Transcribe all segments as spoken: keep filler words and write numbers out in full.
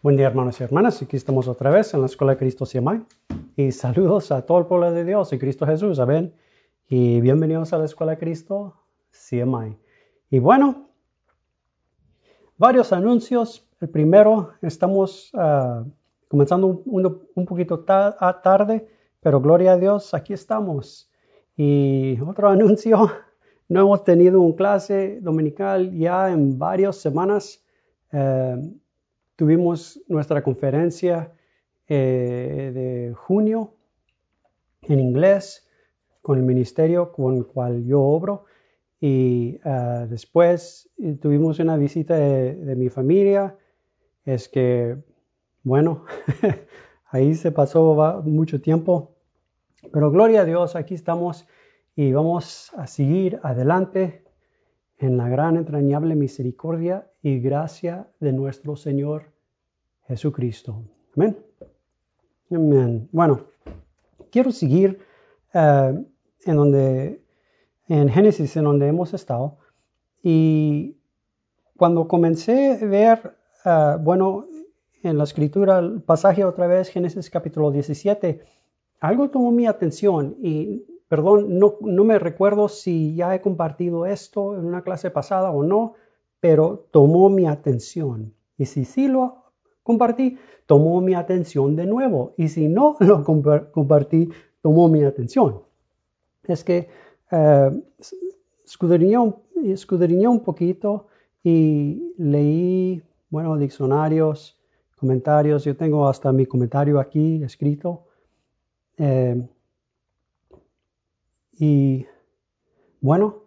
Buen día, hermanos y hermanas. Aquí estamos otra vez en la Escuela de Cristo C M I. Y saludos a todo el pueblo de Dios y Cristo Jesús. Amén. Y bienvenidos a la Escuela de Cristo C M I. Y bueno, varios anuncios. El primero, estamos uh, comenzando un, un, un poquito ta- tarde, pero gloria a Dios, aquí estamos. Y otro anuncio, no hemos tenido una clase dominical ya en varias semanas. Uh, Tuvimos nuestra conferencia eh, de junio en inglés con el ministerio con el cual yo obro. Y uh, después tuvimos una visita de, de mi familia. Es que, bueno, ahí se pasó mucho tiempo. Pero gloria a Dios, aquí estamos y vamos a seguir adelante en la gran entrañable misericordia y gracia de nuestro Señor Jesucristo. Amén. Amén. Bueno, quiero seguir uh, en donde, en Génesis, en donde hemos estado. Y cuando comencé a ver, uh, bueno, en la escritura, el pasaje otra vez, Génesis capítulo diecisiete, algo tomó mi atención y, perdón, no, no me recuerdo si ya he compartido esto en una clase pasada o no, pero tomó mi atención. Y si sí lo compartí, tomó mi atención de nuevo. Y si no lo compartí, tomó mi atención. Es que uh, escudriñé, un, escudriñé un poquito y leí, bueno, diccionarios, comentarios. Yo tengo hasta mi comentario aquí escrito. Eh, y bueno,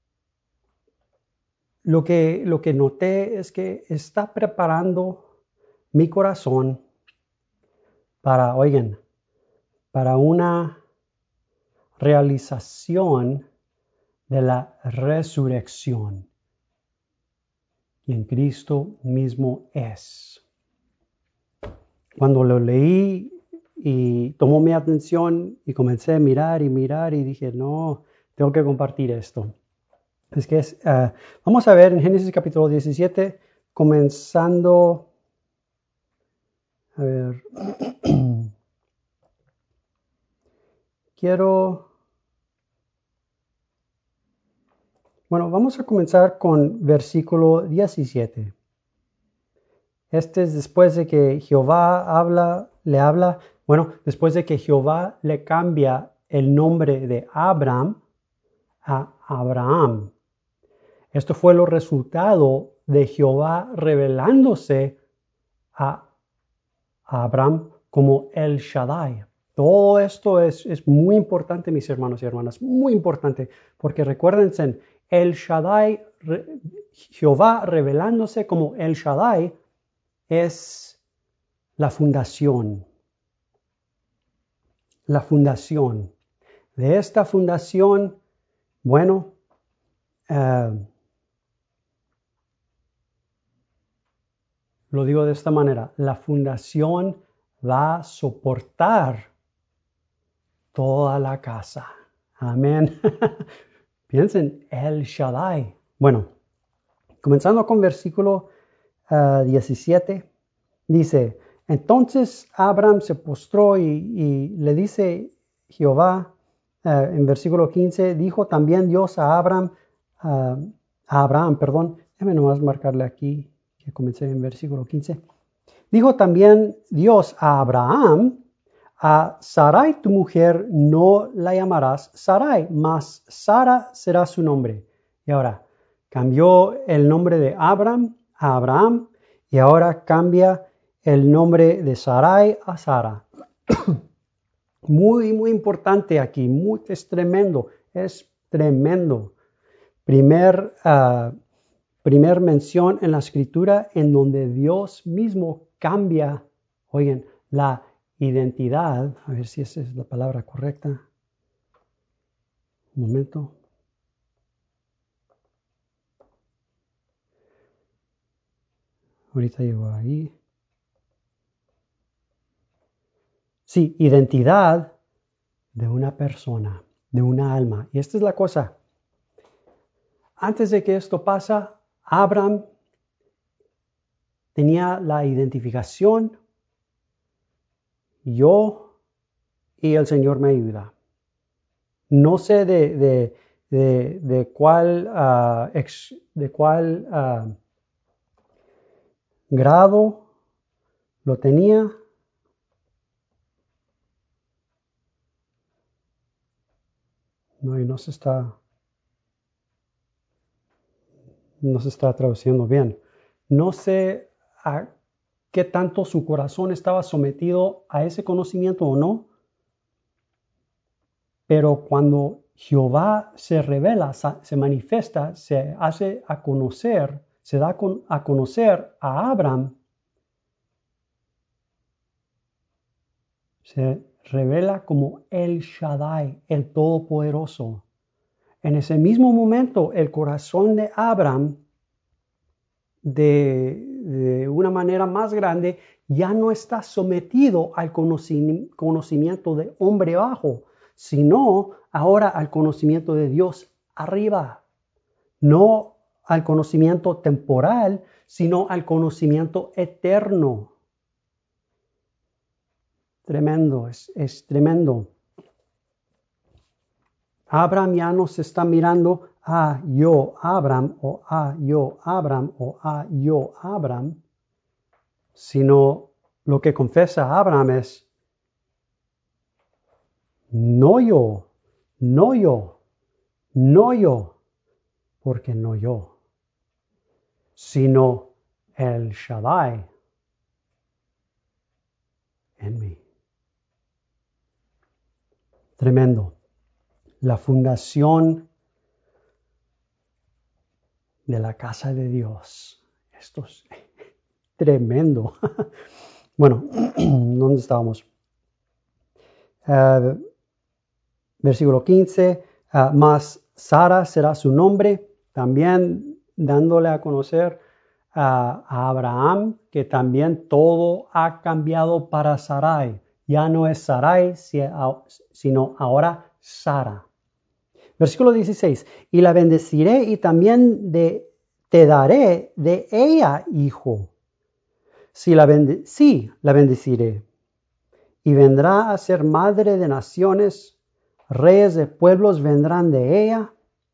lo que, lo que noté es que está preparando mi corazón para, oigan, para una realización de la resurrección. Y en Cristo mismo es. Cuando lo leí y tomó mi atención y comencé a mirar y mirar y dije, no, tengo que compartir esto. Es que es, uh, vamos a ver en Génesis capítulo diecisiete, comenzando, a ver, quiero, bueno, vamos a comenzar con versículo diecisiete. Este es después de que Jehová habla, le habla, bueno, después de que Jehová le cambia el nombre de Abraham a Abraham. Esto fue el resultado de Jehová revelándose a Abraham como El Shaddai. Todo esto es, es muy importante, mis hermanos y hermanas, muy importante, porque recuérdense, El Shaddai, re, Jehová revelándose como El Shaddai, es la fundación. La fundación. De esta fundación, bueno, uh, lo digo de esta manera, la fundación va a soportar toda la casa. Amén. Piensen, El Shaddai. Bueno, comenzando con versículo uh, diecisiete, dice, entonces Abraham se postró y, y le dice Jehová, uh, en versículo quince, dijo también Dios a Abraham, uh, a Abraham, perdón, déjame nomás marcarle aquí, que comencé en versículo quince. Dijo también Dios a Abraham, a Sarai tu mujer no la llamarás Sarai, mas Sara será su nombre. Y ahora, cambió el nombre de Abraham a Abraham y ahora cambia el nombre de Sarai a Sara. Muy, muy importante aquí, muy, es tremendo, es tremendo. Primer, uh, primer mención en la escritura en donde Dios mismo cambia, oigan, la identidad, a ver si esa es la palabra correcta. Un momento. Ahorita llego ahí. Sí, identidad de una persona, de una alma. Y esta es la cosa. Antes de que esto pasa, Abraham tenía la identificación, yo y el Señor me ayuda. No sé de, de, de, de cuál, uh, ex, de cuál uh, grado lo tenía. No, y no se está, no se está traduciendo bien. No sé a qué tanto su corazón estaba sometido a ese conocimiento o no, pero cuando Jehová se revela, se manifiesta, se hace a conocer, se da a conocer a Abraham, se revela como El Shaddai, el Todopoderoso. En ese mismo momento, el corazón de Abraham, de, de una manera más grande, ya no está sometido al conocimiento de hombre bajo, sino ahora al conocimiento de Dios arriba. No al conocimiento temporal, sino al conocimiento eterno. Tremendo, es, es tremendo. Abraham ya no se está mirando a yo Abraham o a yo Abraham o a yo Abraham, sino lo que confesa Abraham es no yo, no yo, no yo, porque no yo, sino el Shaddai en mí. Tremendo. La fundación de la casa de Dios. Esto es tremendo. Bueno, ¿dónde estábamos? Uh, versículo quince. Uh, más Sara será su nombre, también dándole a conocer uh, a Abraham que también todo ha cambiado para Sarai. Ya no es Sarai, sino ahora Sara. Versículo dieciséis. Y la bendeciré y también de, te daré de ella hijo. Si la bende, sí, la bendeciré. Y vendrá a ser madre de naciones, reyes de pueblos vendrán de ella.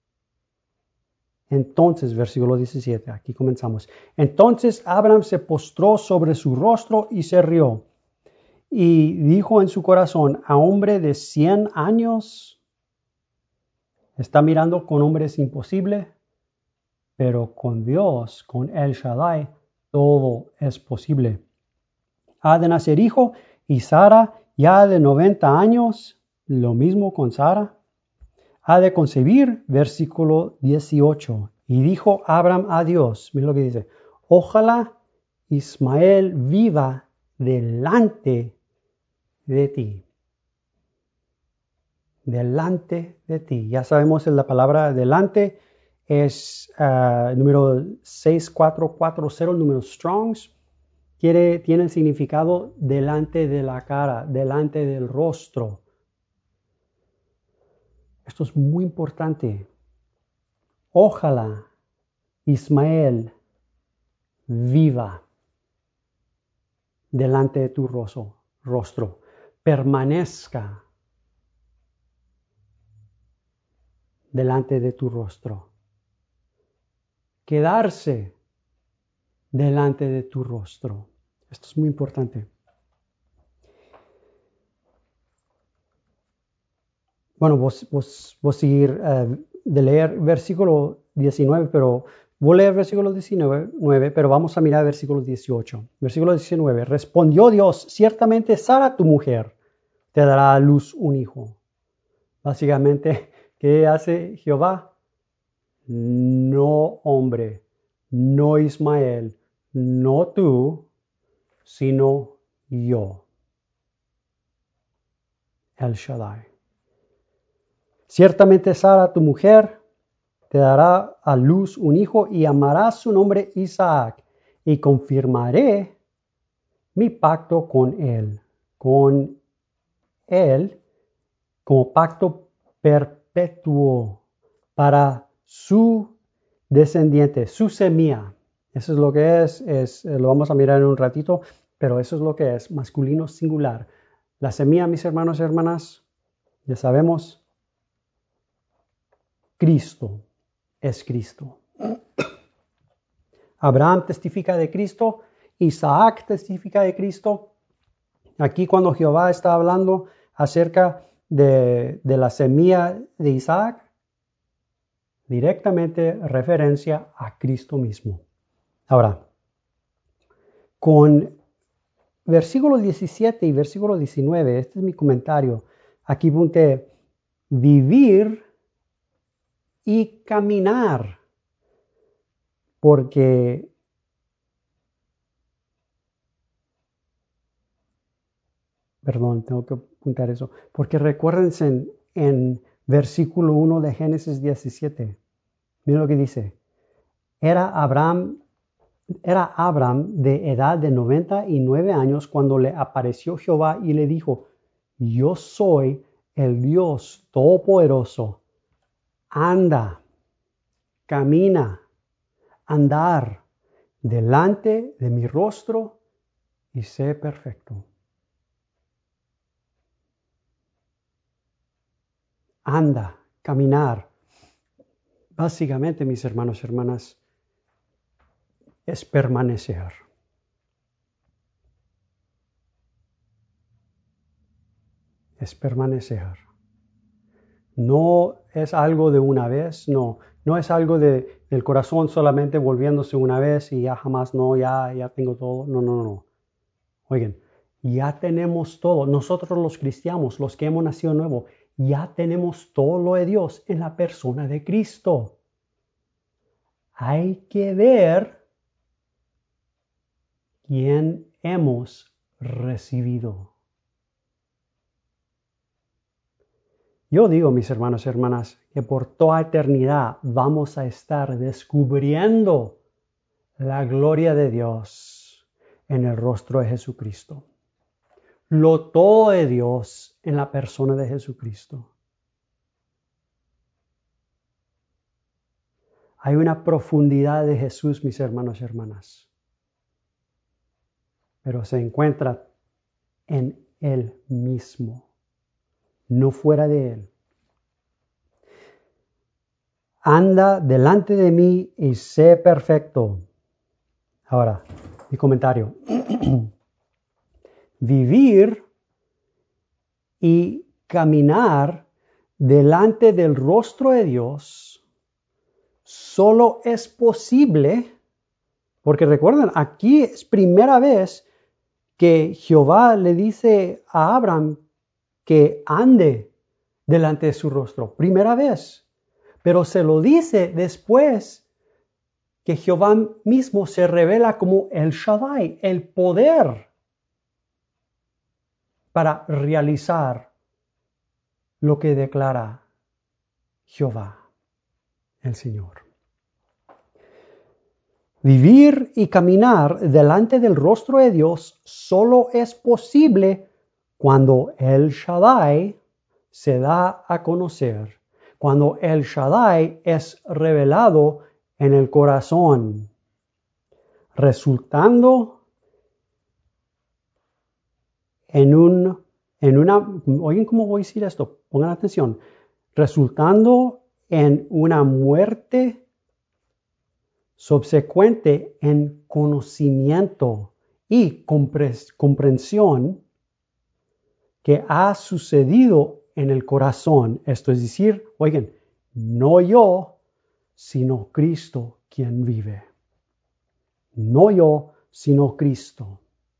Entonces, versículo diecisiete, aquí comenzamos. Entonces Abraham se postró sobre su rostro y se rió. Y dijo en su corazón, a hombre de cien años, está mirando con hombres imposible, pero con Dios, con El Shaddai, todo es posible. Ha de nacer hijo y Sara ya de noventa años, lo mismo con Sara. Ha de concebir, versículo dieciocho. Y dijo Abraham a Dios, mira lo que dice, ojalá Ismael viva delante de ti. Delante de ti. Ya sabemos la palabra delante es uh, número seis cuatro cuatro cero, número Strongs. Quiere, tiene el significado delante de la cara, delante del rostro. Esto es muy importante. Ojalá Ismael viva delante de tu rostro, rostro, permanezca delante de tu rostro, quedarse delante de tu rostro. Esto es muy importante. Bueno, vos, vos, vos seguir uh, de leer versículo diecinueve, pero voy a leer versículo diecinueve, pero vamos a mirar versículo dieciocho. Versículo diecinueve. Respondió Dios, ciertamente Sara, tu mujer, te dará a luz un hijo. Básicamente, ¿qué hace Jehová? No hombre, no Ismael, no tú, sino yo, El Shaddai. Ciertamente Sara, tu mujer, te dará a luz un hijo y llamarás su nombre Isaac, y confirmaré mi pacto con él, con él, como pacto perpetuo para su descendiente, su semilla. Eso es lo que es, es, lo vamos a mirar en un ratito, pero eso es lo que es, masculino singular. La semilla, mis hermanos y hermanas, ya sabemos, Cristo es Cristo. Abraham testifica de Cristo, Isaac testifica de Cristo. Aquí cuando Jehová está hablando acerca de, de la semilla de Isaac, directamente referencia a Cristo mismo. Ahora, con versículo diecisiete y versículo diecinueve, este es mi comentario. Aquí apunté vivir y caminar, porque perdón, tengo que apuntar eso, porque recuérdense en, en versículo uno de Génesis diecisiete, miren lo que dice, era Abraham, era Abraham de edad de noventa y nueve años cuando le apareció Jehová y le dijo, yo soy el Dios Todopoderoso, anda, camina, andar delante de mi rostro y sé perfecto. Anda, caminar. Básicamente, mis hermanos y hermanas, es permanecer. Es permanecer. No es algo de una vez, no. No es algo de, del corazón solamente volviéndose una vez y ya jamás no, ya, ya tengo todo. No, no, no. Oigan, ya tenemos todo. Nosotros los cristianos, los que hemos nacido nuevo, ya tenemos todo lo de Dios en la persona de Cristo. Hay que ver quién hemos recibido. Yo digo, mis hermanos y hermanas, que por toda eternidad vamos a estar descubriendo la gloria de Dios en el rostro de Jesucristo. Lo todo de Dios en la persona de Jesucristo. Hay una profundidad de Jesús, mis hermanos y hermanas, pero se encuentra en Él mismo, no fuera de Él. Anda delante de mí y sé perfecto. Ahora, mi comentario. Vivir y caminar delante del rostro de Dios solo es posible, porque recuerden, aquí es primera vez que Jehová le dice a Abraham que ande delante de su rostro. Primera vez. Pero se lo dice después que Jehová mismo se revela como el Shaddai, el poder para realizar lo que declara Jehová, el Señor. Vivir y caminar delante del rostro de Dios solo es posible cuando el Shaddai se da a conocer, cuando el Shaddai es revelado en el corazón, resultando en un, en una, oigan cómo voy a decir esto, pongan atención, resultando en una muerte subsecuente en conocimiento y comprensión que ha sucedido en el corazón. Esto es decir, oigan, no yo, sino Cristo quien vive. No yo, sino Cristo.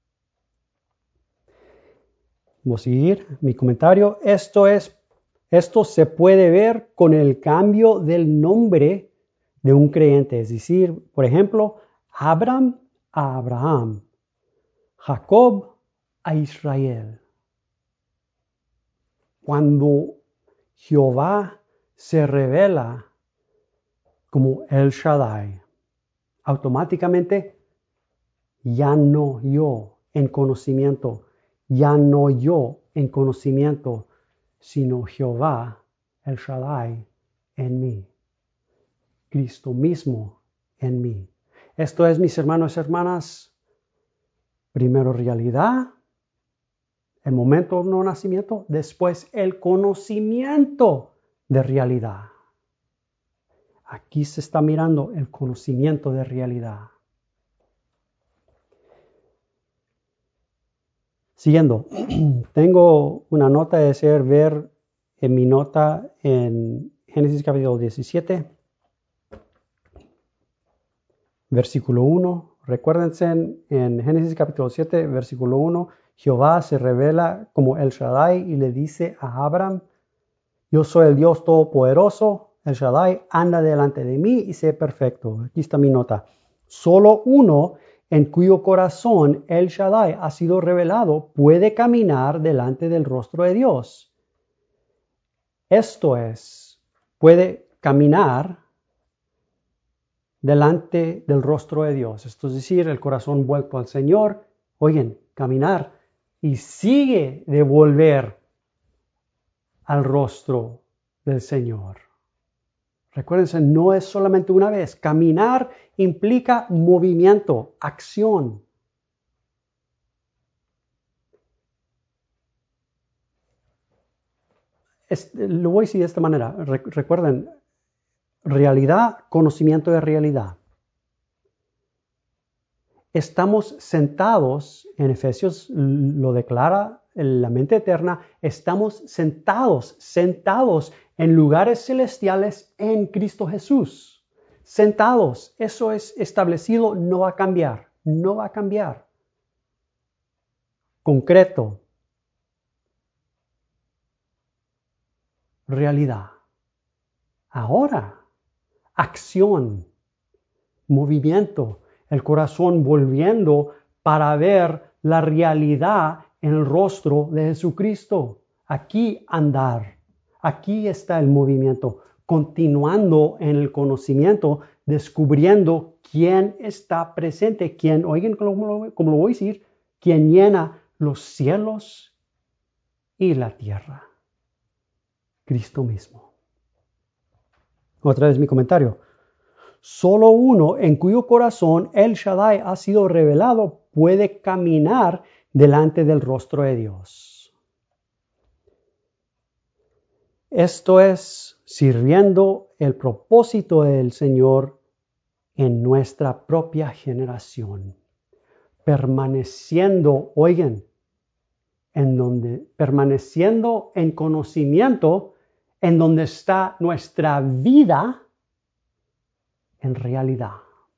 Voy a seguir mi comentario. Esto es, esto se puede ver con el cambio del nombre de un creyente. Es decir, por ejemplo, Abraham a Abraham, Jacob a Israel. Cuando Jehová se revela como El Shaddai, automáticamente ya no yo en conocimiento, ya no yo en conocimiento, sino Jehová, El Shaddai, en mí. Cristo mismo en mí. Esto es, mis hermanos y hermanas, primero realidad, el momento de no nacimiento, después el conocimiento de realidad. Aquí se está mirando el conocimiento de realidad. Siguiendo, tengo una nota de ser ver en mi nota en Génesis capítulo diecisiete, versículo uno. Recuérdense en, en Génesis capítulo siete, versículo uno, Jehová se revela como El Shaddai y le dice a Abraham, yo soy el Dios Todopoderoso, El Shaddai, anda delante de mí y sé perfecto. Aquí está mi nota. Solo uno en cuyo corazón El Shaddai ha sido revelado puede caminar delante del rostro de Dios. Esto es, puede caminar delante del rostro de Dios. Esto es decir, el corazón vuelto al Señor. Oigan, caminar y sigue de volver al rostro del Señor. Recuérdense, no es solamente una vez. Caminar implica movimiento, acción. Es, lo voy a decir de esta manera. Re, recuerden, realidad, conocimiento de realidad. Estamos sentados, en Efesios lo declara la mente eterna, estamos sentados, sentados en lugares celestiales en Cristo Jesús. Sentados, eso es establecido, no va a cambiar, no va a cambiar. Concreto. Realidad. Ahora, acción, movimiento, el corazón volviendo para ver la realidad en el rostro de Jesucristo. Aquí andar, aquí está el movimiento, continuando en el conocimiento, descubriendo quién está presente, quién, oigan como, como lo voy a decir, quién llena los cielos y la tierra. Cristo mismo. Otra vez mi comentario. Solo uno en cuyo corazón El Shaddai ha sido revelado puede caminar delante del rostro de Dios. Esto es sirviendo el propósito del Señor en nuestra propia generación. Permaneciendo, oigan, en donde, permaneciendo en conocimiento, en donde está nuestra vida en realidad.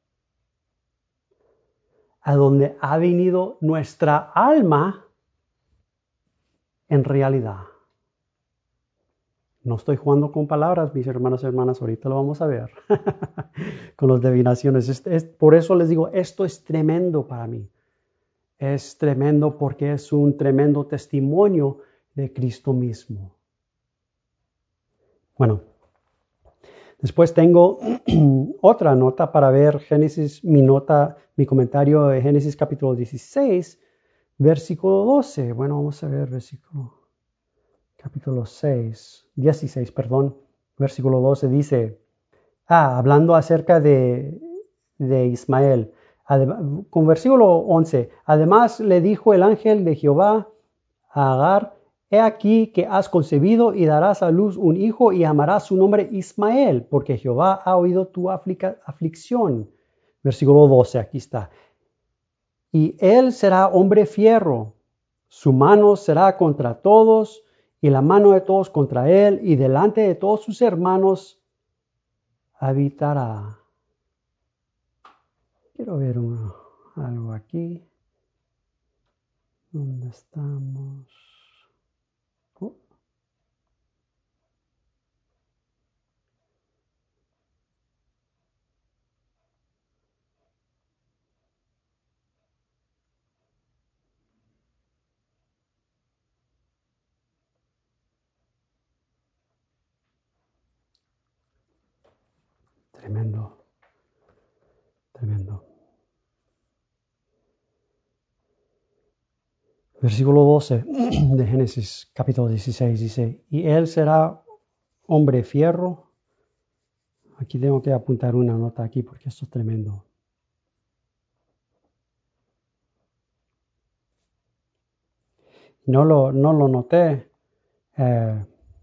A donde ha venido nuestra alma en realidad. No estoy jugando con palabras, mis hermanos y hermanas, ahorita lo vamos a ver. Con las divinaciones. Es, es, por eso les digo, esto es tremendo para mí. Es tremendo porque es un tremendo testimonio de Cristo mismo. Bueno, después tengo otra nota para ver Génesis, mi nota, mi comentario de Génesis capítulo dieciséis, versículo doce. Bueno, vamos a ver versículo capítulo seis, dieciséis, perdón, versículo doce dice, ah, hablando acerca de, de Ismael, con versículo once, además le dijo el ángel de Jehová a Agar, he aquí que has concebido y darás a luz un hijo y llamarás su nombre Ismael, porque Jehová ha oído tu aflica, aflicción. Versículo doce, aquí está. Y él será hombre fierro, su mano será contra todos y la mano de todos contra él, y delante de todos sus hermanos habitará. Quiero ver uno, algo aquí. ¿Dónde estamos? Oh. Tremendo, tremendo. Versículo doce de Génesis capítulo dieciséis dice, y él será hombre fierro. Aquí tengo que apuntar una nota aquí porque esto es tremendo. No lo, no lo noté eh,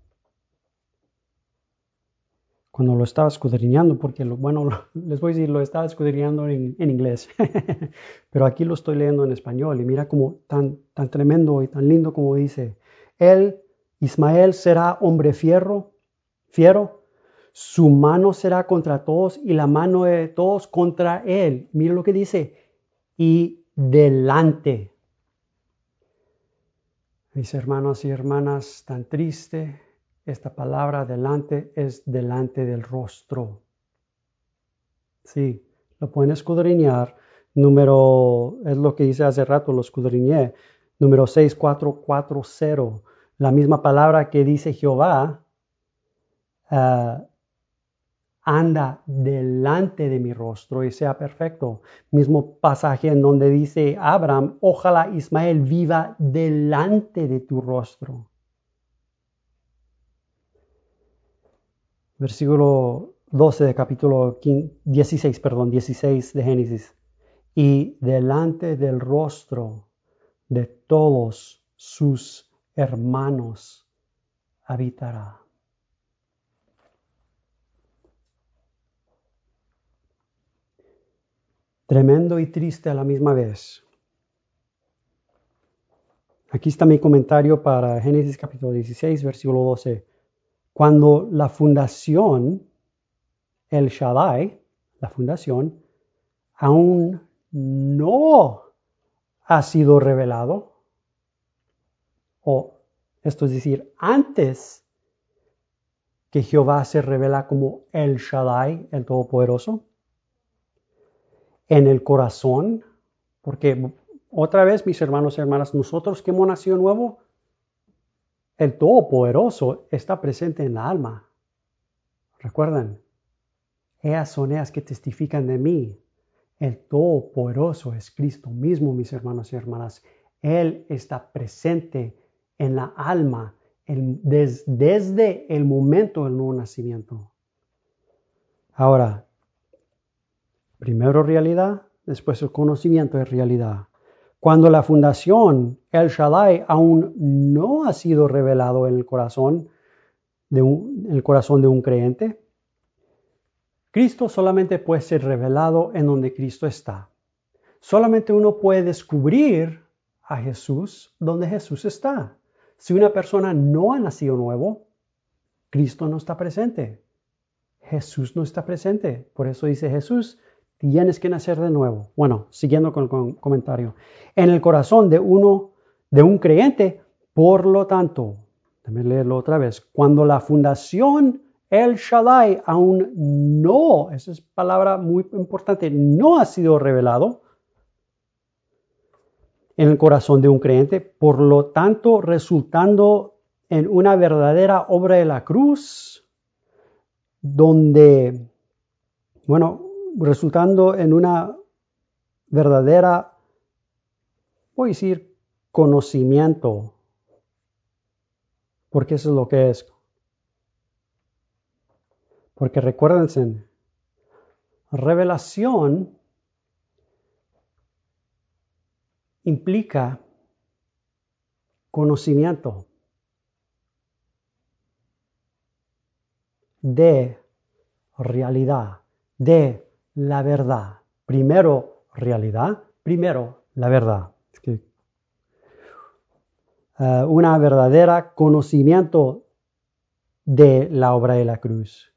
cuando lo estaba escudriñando, porque lo, bueno, lo, les voy a decir, lo estaba escudriñando en, en inglés, pero aquí lo estoy leyendo en español y mira como tan, tan tremendo y tan lindo como dice, él, Ismael, será hombre fiero, fiero, su mano será contra todos y la mano de todos contra él. Mira lo que dice, y delante. Mis hermanos y hermanas, tan triste, esta palabra delante es delante del rostro. Sí, lo pueden escudriñar. Número, es lo que hice hace rato, lo escudriñé. Número seis cuatro cuatro cero. La misma palabra que dice Jehová, uh, anda delante de mi rostro y sea perfecto. Mismo pasaje en donde dice Abraham, ojalá Ismael viva delante de tu rostro. Versículo doce de capítulo dieciséis, perdón, dieciséis de Génesis. Y delante del rostro de todos sus hermanos habitará. Tremendo y triste a la misma vez. Aquí está mi comentario para Génesis capítulo dieciséis, versículo doce. Cuando la fundación, el Shaddai, la fundación, aún no ha sido revelado, o esto es decir, antes que Jehová se revela como el Shaddai, el Todopoderoso, en el corazón, porque otra vez, mis hermanos y hermanas, nosotros que hemos nacido nuevo, el Todopoderoso está presente en la alma. Recuerdan, ellas son ellas que testifican de mí. El Todopoderoso es Cristo mismo, mis hermanos y hermanas. Él está presente en la alma el, des, desde el momento del nuevo nacimiento. Ahora, primero realidad, después el conocimiento de realidad. Cuando la fundación, el Shaddai, aún no ha sido revelado en el corazón de un, en el corazón de un creyente, Cristo solamente puede ser revelado en donde Cristo está. Solamente uno puede descubrir a Jesús donde Jesús está. Si una persona no ha nacido nuevo, Cristo no está presente. Jesús no está presente. Por eso dice Jesús, tienes que nacer de nuevo. Bueno, siguiendo con el comentario. En el corazón de uno, de un creyente, por lo tanto, déjame leerlo otra vez. Cuando la fundación, el Shaddai, aún no, esa es palabra muy importante, no ha sido revelado en el corazón de un creyente, por lo tanto, resultando en una verdadera obra de la cruz, donde, bueno, resultando en una verdadera, voy a decir, conocimiento, porque eso es lo que es. Porque recuérdense, revelación implica conocimiento de realidad, de la verdad. Primero realidad, primero la verdad. Es que, uh, una verdadera conocimiento de la obra de la cruz,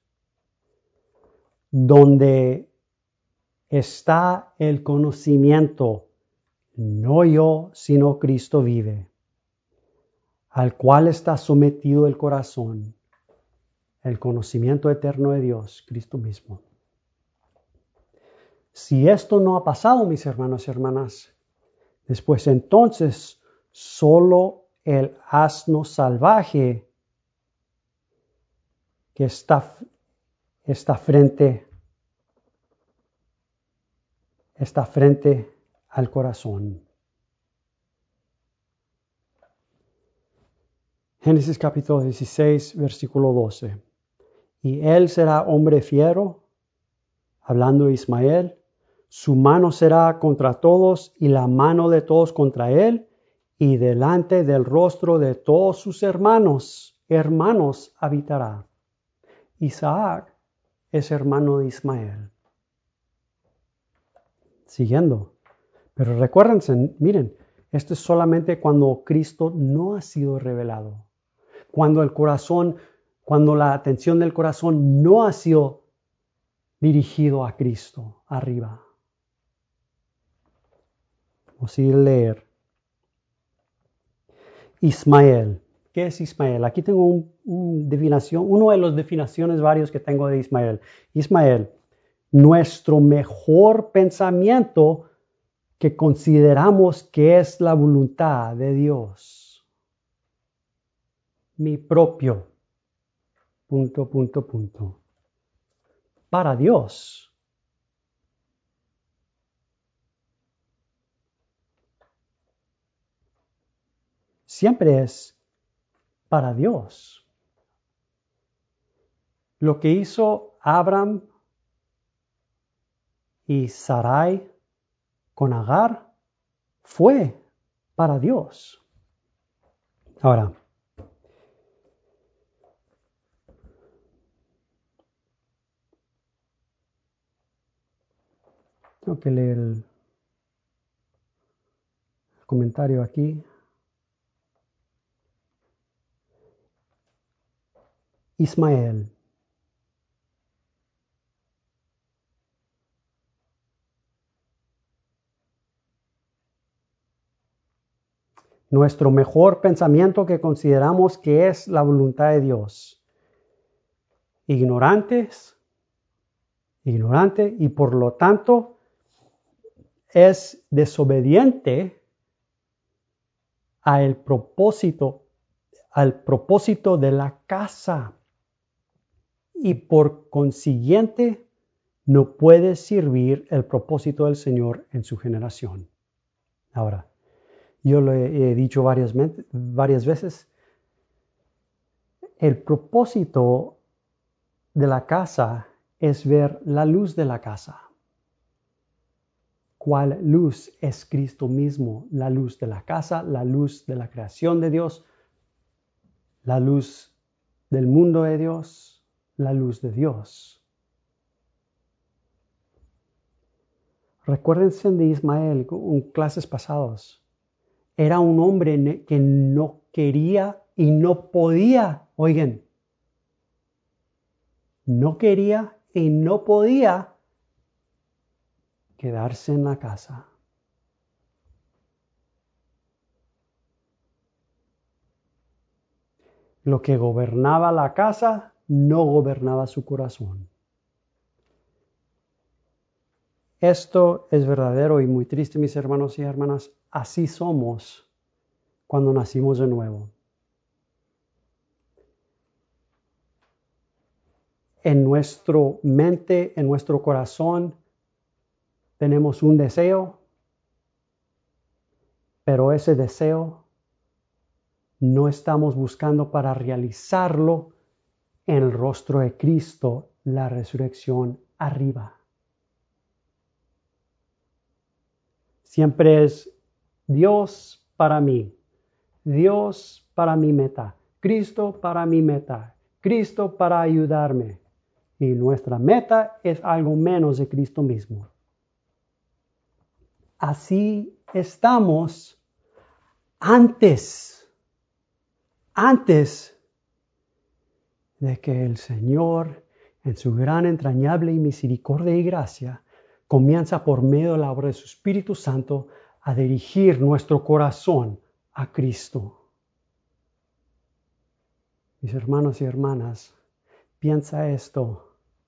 donde está el conocimiento, no yo, sino Cristo vive, al cual está sometido el corazón, el conocimiento eterno de Dios, Cristo mismo. Si esto no ha pasado, mis hermanos y hermanas, después entonces solo el asno salvaje que está, está frente, está frente al corazón. Génesis capítulo dieciséis, versículo doce. Y él será hombre fiero, hablando de Ismael, su mano será contra todos y la mano de todos contra él, y delante del rostro de todos sus hermanos, hermanos habitará. Isaac es hermano de Ismael. Siguiendo. Pero recuérdense, miren, esto es solamente cuando Cristo no ha sido revelado. Cuando el corazón, cuando la atención del corazón no ha sido dirigido a Cristo arriba. Vamos a ir a leer. Ismael. ¿Qué es Ismael? Aquí tengo un, un definición, uno de las definiciones varios que tengo de Ismael. Ismael, nuestro mejor pensamiento que consideramos que es la voluntad de Dios. Mi propio. Punto, punto, punto. Para Dios. Siempre es para Dios. Lo que hizo Abraham y Sarai con Agar fue para Dios. Ahora, tengo que leer el comentario aquí. Ismael. Nuestro mejor pensamiento que consideramos que es la voluntad de Dios. Ignorantes, ignorante y por lo tanto es desobediente al propósito, al propósito de la casa y por consiguiente no puede servir el propósito del Señor en su generación. Ahora, yo lo he, he dicho varias, varias veces, el propósito de la casa es ver la luz de la casa. ¿Cuál luz? Es Cristo mismo, la luz de la casa, la luz de la creación de Dios, la luz del mundo de Dios, la luz de Dios. Recuérdense de Ismael en clases pasadas. Era un hombre que no quería y no podía, oigan, no quería y no podía quedarse en la casa. Lo que gobernaba la casa no gobernaba su corazón. Esto es verdadero y muy triste, mis hermanos y hermanas. Así somos cuando nacimos de nuevo. En nuestra mente, en nuestro corazón, tenemos un deseo, pero ese deseo no estamos buscando para realizarlo en el rostro de Cristo, la resurrección arriba. Siempre es Dios para mí, Dios para mi meta, Cristo para mi meta, Cristo para ayudarme. Y nuestra meta es algo menos de Cristo mismo. Así estamos antes, antes de que el Señor, en su gran, entrañable y misericordia y gracia, comienza por medio de la obra de su Espíritu Santo a dirigir nuestro corazón a Cristo. Mis hermanos y hermanas, piensa esto.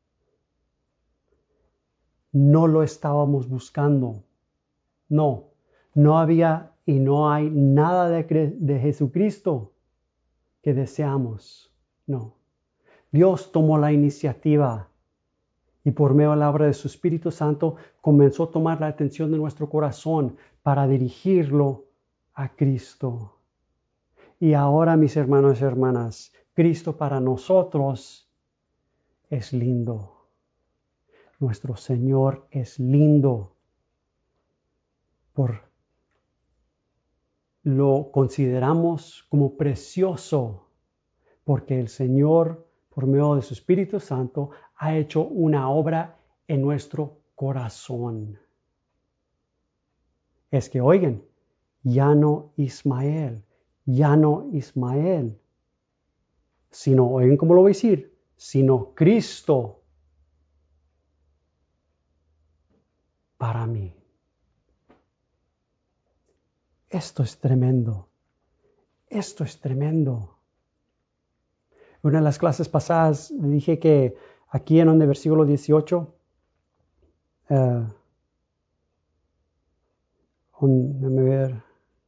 No lo estábamos buscando. No, no había y no hay nada de, de Jesucristo que deseamos. No. Dios tomó la iniciativa y por medio de la obra de su Espíritu Santo comenzó a tomar la atención de nuestro corazón para dirigirlo a Cristo. Y ahora, mis hermanos y hermanas, Cristo para nosotros es lindo. Nuestro Señor es lindo por lo consideramos como precioso porque el Señor, por medio de su Espíritu Santo, ha hecho una obra en nuestro corazón. Es que, oigan, ya no Ismael, ya no Ismael, sino, oigan cómo lo voy a decir, sino Cristo para mí. Esto es tremendo. Esto es tremendo. En una de las clases pasadas dije que aquí en el versículo dieciocho, uh, déjame ver,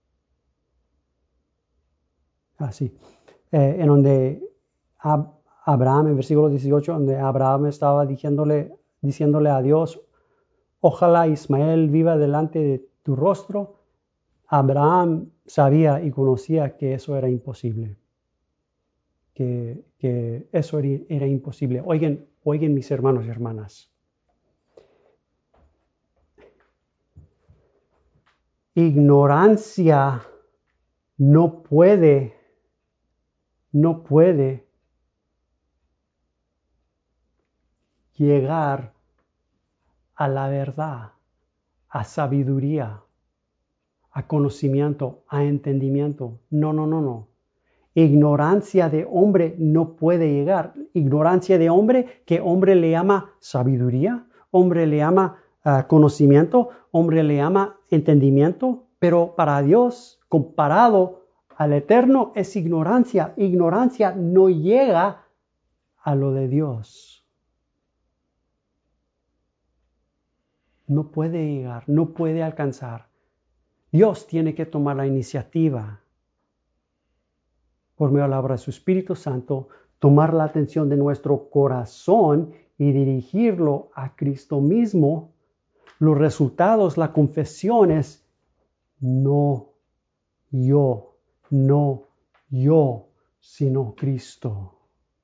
ah, sí, eh, en donde Ab- Abraham, en versículo dieciocho, donde Abraham estaba diciéndole, diciéndole a Dios, ojalá Ismael viva delante de tu rostro. Abraham sabía y conocía que eso era imposible. Que, que eso era, era imposible. Oigan, oigan mis hermanos y hermanas. Ignorancia no puede, no puede llegar a la verdad, a sabiduría, a conocimiento, a entendimiento. No, no, no, no. Ignorancia de hombre no puede llegar. Ignorancia de hombre, que hombre le llama sabiduría, hombre le llama uh, conocimiento, hombre le llama entendimiento, pero para Dios, comparado al Eterno, es ignorancia. Ignorancia no llega a lo de Dios. No puede llegar, no puede alcanzar. Dios tiene que tomar la iniciativa por medio de la obra de su Espíritu Santo, tomar la atención de nuestro corazón y dirigirlo a Cristo mismo. Los resultados, la confesión es no yo, no yo, sino Cristo.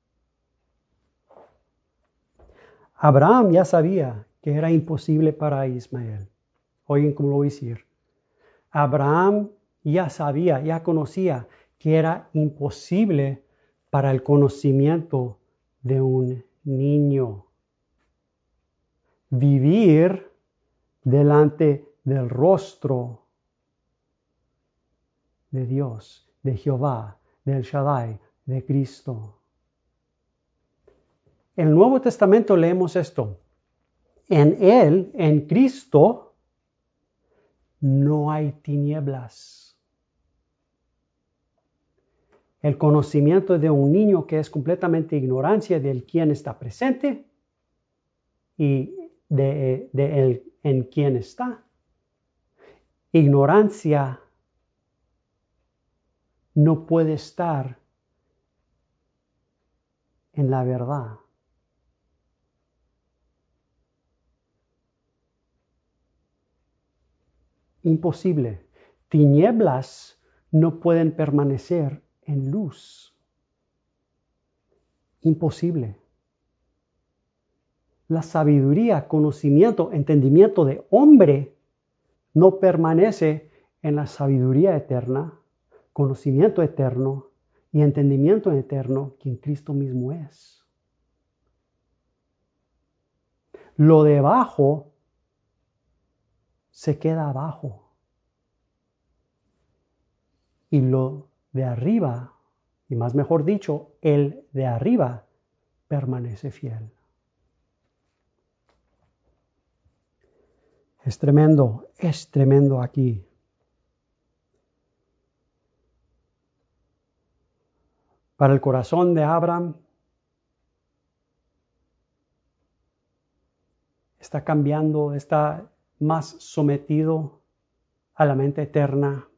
Abraham ya sabía que era imposible para Ismael. Oigan cómo lo voy a decir. Abraham ya sabía, ya conocía que era imposible para el conocimiento de un niño vivir delante del rostro de Dios, de Jehová, del Shaddai, de Cristo. En el Nuevo Testamento leemos esto. En Él, en Cristo, no hay tinieblas. El conocimiento de un niño que es completamente ignorancia del quien está presente y de, de el, en quien está. Ignorancia no puede estar en la verdad. Imposible. Tinieblas no pueden permanecer en luz. Imposible. La sabiduría, conocimiento, entendimiento de hombre no permanece en la sabiduría eterna, conocimiento eterno y entendimiento eterno, quien Cristo mismo es. Lo de abajo se queda abajo. Y lo de arriba, y más mejor dicho, el de arriba permanece fiel. Es tremendo, es tremendo aquí. Para el corazón de Abraham está cambiando, está más sometido a la mente eterna.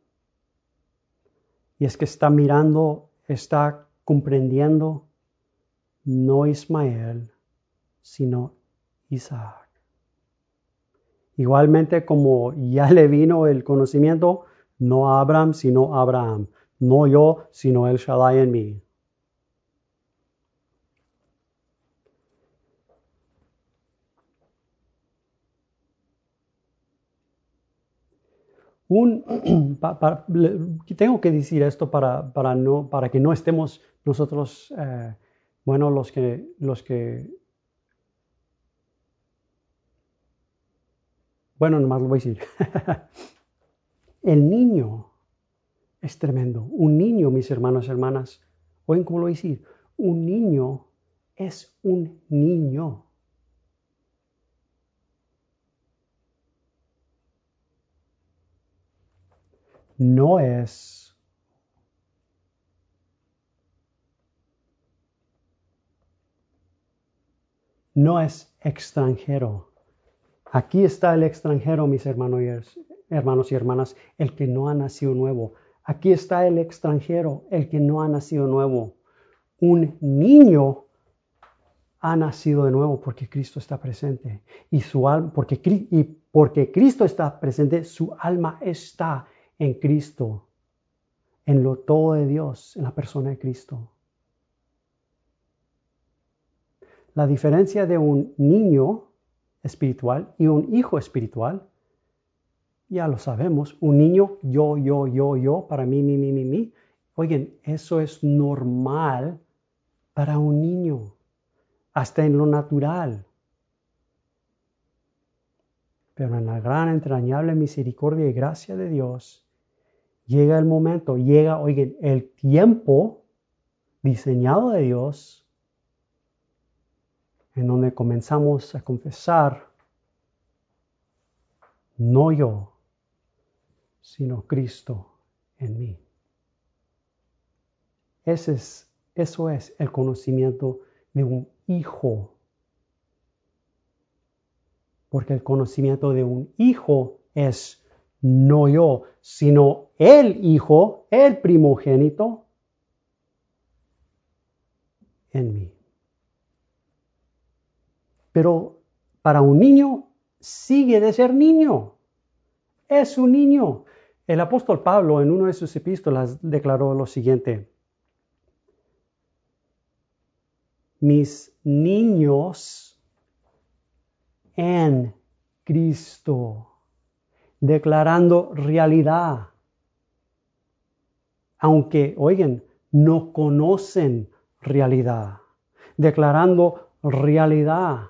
Y es que está mirando, está comprendiendo no Ismael, sino Isaac. Igualmente como ya le vino el conocimiento, no a Abraham, sino a Abraham. No yo, sino el Shaddai en mí. un, pa, pa, tengo que decir esto para, para, no, para que no estemos nosotros, eh, bueno, los que, los que, bueno, nomás lo voy a decir. El niño es tremendo. Un niño, mis hermanos y hermanas, oigan cómo lo voy a decir, un niño es un niño. No es no es extranjero. Aquí está el extranjero, mis hermanos y, hermanos y hermanas, el que no ha nacido nuevo. Aquí está el extranjero, el que no ha nacido nuevo. Un niño ha nacido de nuevo porque Cristo está presente. Y, su alma, porque, y porque Cristo está presente, su alma está en Cristo, en lo todo de Dios, en la persona de Cristo. La diferencia de un niño espiritual y un hijo espiritual, ya lo sabemos. Un niño, yo, yo, yo, yo, para mí, mi, mi, mi, mi. Oigan, eso es normal para un niño, hasta en lo natural. Pero en la gran, entrañable misericordia y gracia de Dios, llega el momento, llega, oigan, el tiempo diseñado de Dios, en donde comenzamos a confesar, no yo, sino Cristo en mí. Ese es, eso es el conocimiento de un hijo. Porque el conocimiento de un hijo es no yo, sino el hijo, el primogénito, en mí. Pero para un niño sigue de ser niño. Es un niño. El apóstol Pablo en una de sus epístolas declaró lo siguiente. Mis niños en Cristo, declarando realidad. Aunque, oigan, no conocen realidad, declarando realidad.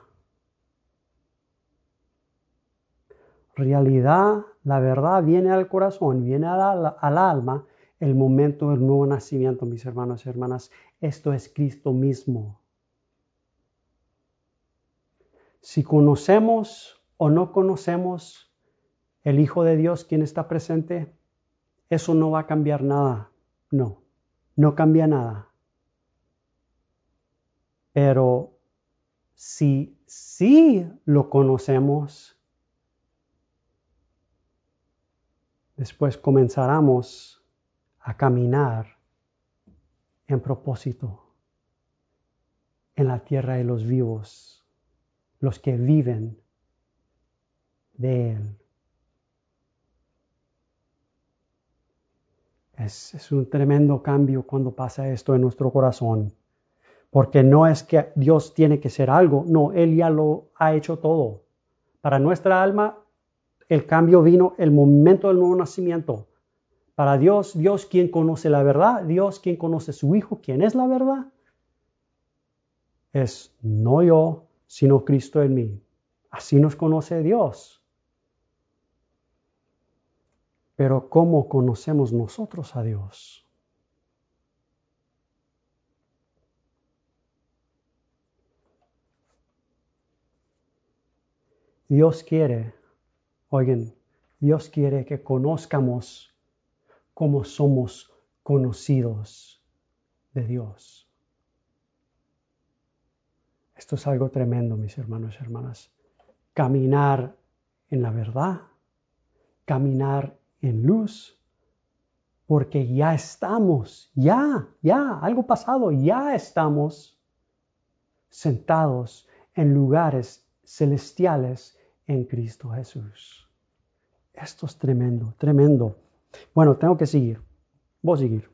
Realidad, la verdad viene al corazón, viene al, al alma, el momento del nuevo nacimiento, mis hermanos y hermanas. Esto es Cristo mismo. Si conocemos o no conocemos el Hijo de Dios, quien está presente, eso no va a cambiar nada. No, no cambia nada. Pero si sí lo conocemos, después comenzaremos a caminar en propósito en la tierra de los vivos, los que viven de Él. Es, es un tremendo cambio cuando pasa esto en nuestro corazón. Porque no es que Dios tiene que ser algo, no, Él ya lo ha hecho todo. Para nuestra alma, el cambio vino el momento del nuevo nacimiento. Para Dios, Dios quien conoce la verdad, Dios quien conoce su Hijo, quien es la verdad, es no yo, sino Cristo en mí. Así nos conoce Dios. Pero ¿cómo conocemos nosotros a Dios? Dios quiere, oigan, Dios quiere que conozcamos cómo somos conocidos de Dios. Esto es algo tremendo, mis hermanos y hermanas. Caminar en la verdad, caminar en luz, porque ya estamos, ya, ya, algo pasado, ya estamos sentados en lugares celestiales en Cristo Jesús. Esto es tremendo, tremendo. Bueno, tengo que seguir. Voy a seguir.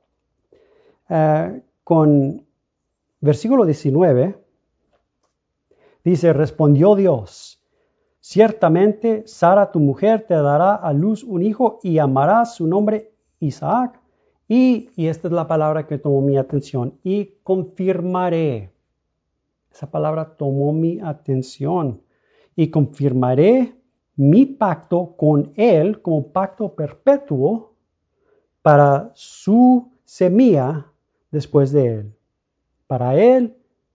Uh, con versículo diecinueve, dice, respondió Dios, Ciertamente, Sara, tu mujer, te dará a luz un hijo y llamarás su nombre Isaac. Y, y esta es la palabra que tomó mi atención, y confirmaré. Esa palabra tomó mi atención. Y confirmaré mi pacto con él como pacto perpetuo para su semilla después de él. Para él,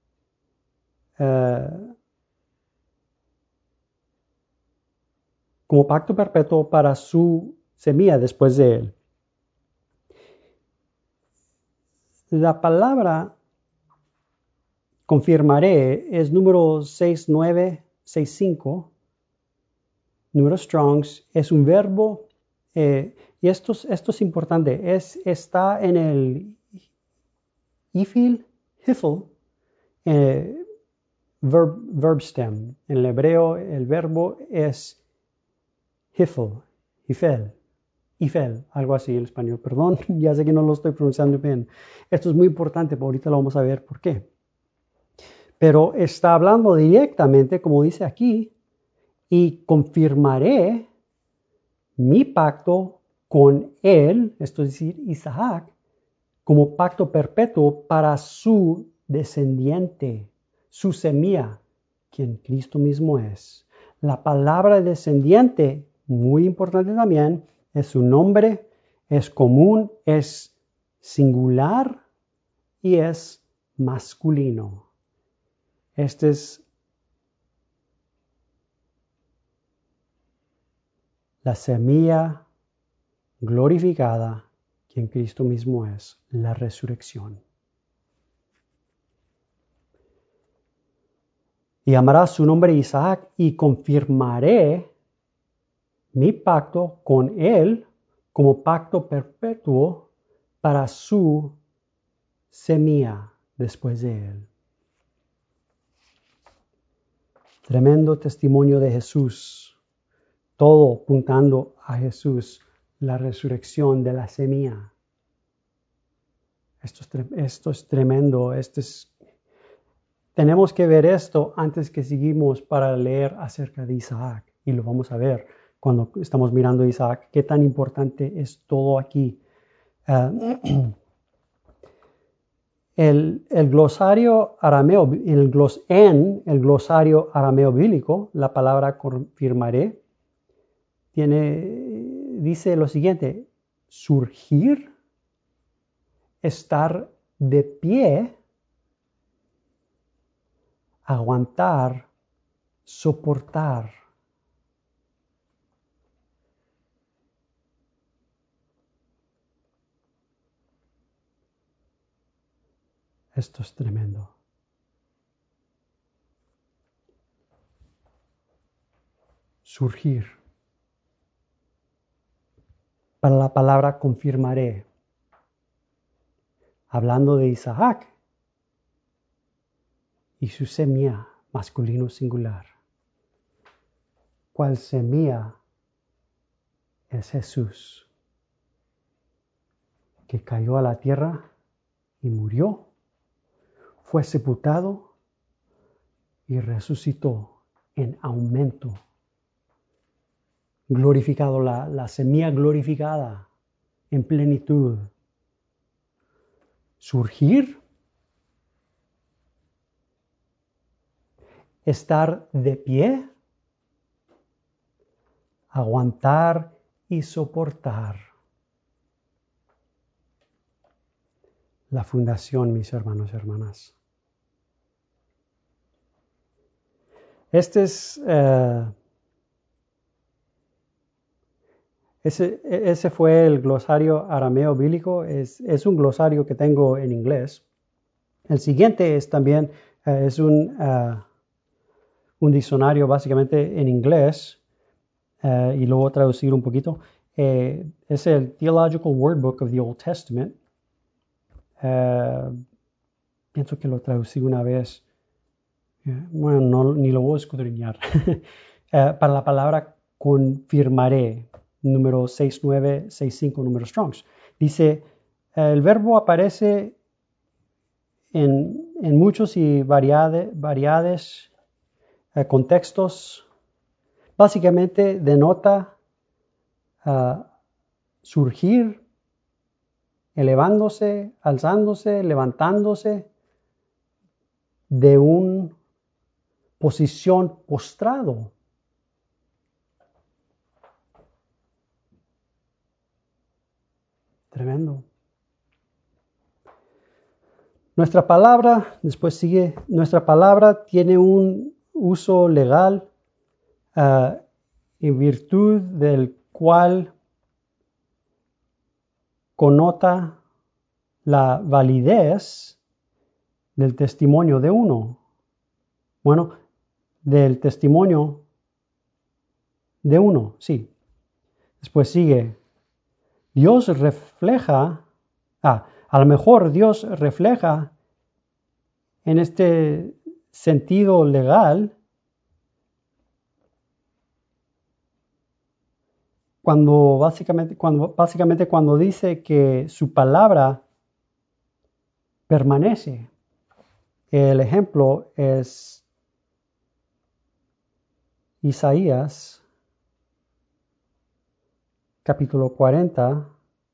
uh, como pacto perpetuo para su semilla después de él. La palabra confirmaré es número seis nueve seis cinco, número Strongs, es un verbo, eh, y esto, esto es importante, es, está en el ifil, hifl, eh, verb, verb stem. En el hebreo el verbo es hifl, hifel, ifel, algo así en español. Perdón, ya sé que no lo estoy pronunciando bien. Esto es muy importante, pero ahorita lo vamos a ver por qué. Pero está hablando directamente, como dice aquí, y confirmaré mi pacto con él, esto es decir, Isaac, como pacto perpetuo para su descendiente, su semilla, quien Cristo mismo es. La palabra descendiente, muy importante también, es su nombre, es común, es singular y es masculino. Este es la semilla glorificada, quien Cristo mismo es, la resurrección. Y llamará su nombre Isaac, y confirmaré mi pacto con él como pacto perpetuo para su semilla después de él. Tremendo testimonio de Jesús, todo apuntando a Jesús, la resurrección de la semilla. Esto es, esto es tremendo. Esto es, tenemos que ver esto antes que seguimos para leer acerca de Isaac. Y lo vamos a ver cuando estamos mirando a Isaac. Qué tan importante es todo aquí. Uh, el, el glosario arameo, el glos, en el glosario arameo bíblico, la palabra confirmaré, tiene, dice lo siguiente: surgir, estar de pie, aguantar, soportar. Esto es tremendo. Surgir. Para la palabra confirmaré, hablando de Isaac y su semilla, masculino singular. ¿Cuál semilla? Es Jesús, que cayó a la tierra y murió, fue sepultado y resucitó en aumento. Glorificado, la, la semilla glorificada en plenitud. Surgir, estar de pie, aguantar y soportar. La fundación, mis hermanos y hermanas. Este es, uh, ese, ese fue el glosario arameo bíblico. Es, es un glosario que tengo en inglés. El siguiente es también uh, es un, uh, un diccionario básicamente en inglés. Uh, y lo voy a traducir un poquito. Eh, es el Theological Word Book of the Old Testament. Uh, pienso que lo traducí una vez. Uh, bueno, no, ni lo voy a escudriñar. uh, para la palabra confirmaré, número seis nueve seis cinco, número Strongs. Dice, uh, el verbo aparece en, en muchos y variade, variados uh, contextos, básicamente denota uh, surgir, elevándose, alzándose, levantándose de una posición postrado. Tremendo. Nuestra palabra, después sigue, nuestra palabra tiene un uso legal uh, en virtud del cual connota la validez del testimonio de uno. Bueno, del testimonio de uno, sí. Después sigue, Dios refleja, ah, a lo mejor Dios refleja en este sentido legal cuando básicamente, cuando básicamente cuando dice que su palabra permanece. El ejemplo es Isaías capítulo cuarenta,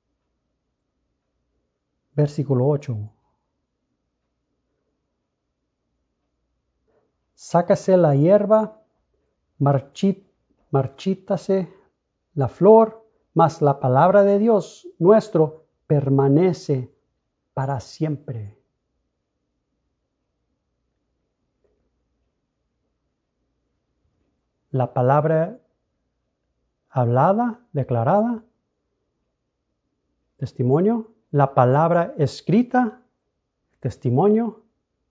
versículo ocho. Sácase la hierba, marchit, marchítase la flor, mas la palabra de Dios nuestro permanece para siempre. La palabra hablada, declarada, testimonio. La palabra escrita, testimonio.